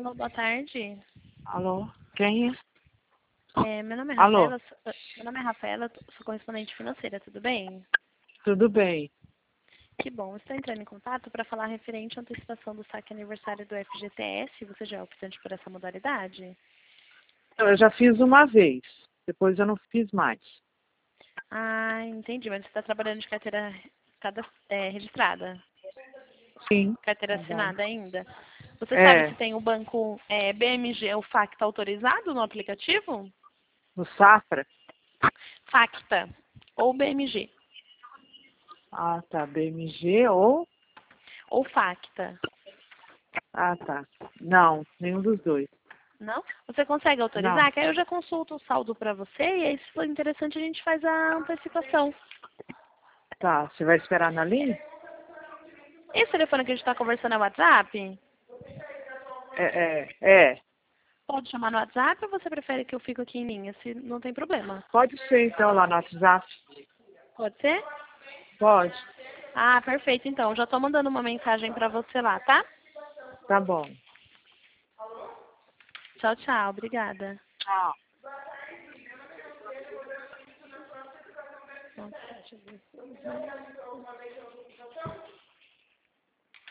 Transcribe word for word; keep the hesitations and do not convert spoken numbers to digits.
Alô, boa tarde. Alô? Quem é? É, meu nome é Alô? Rafaela, sou- meu nome é Rafaela, sou correspondente financeira, tudo bem? Tudo bem. Que bom, estou entrando em contato para falar referente à antecipação do saque aniversário do F G T S. Você já é optante por essa modalidade? Eu já fiz uma vez. Depois eu não fiz mais. Ah, entendi, mas você está trabalhando de carteira cada, é, registrada, Sim. carteira Tá bom. assinada ainda. Você sabe se É, tem o banco é, B M G ou Facta autorizado no aplicativo? no Safra? Facta ou B M G Ah, tá. B M G ou... ou Facta. Ah, tá. Não, nenhum dos dois. Não? Você consegue Não. autorizar? Que aí eu já consulto o saldo para você e aí, se for interessante, a gente faz a antecipação. Tá. Você vai esperar na linha? Esse telefone que a gente está conversando é o WhatsApp? É, é, é. Pode chamar no WhatsApp ou você prefere que eu fique aqui em linha? Se não tem problema. Pode ser, então, lá no WhatsApp. Pode ser? Pode. Ah, perfeito. Então, já estou mandando uma mensagem para você lá, tá? Tá bom. Tchau, tchau. Obrigada. Tchau. Nossa, deixa eu ver.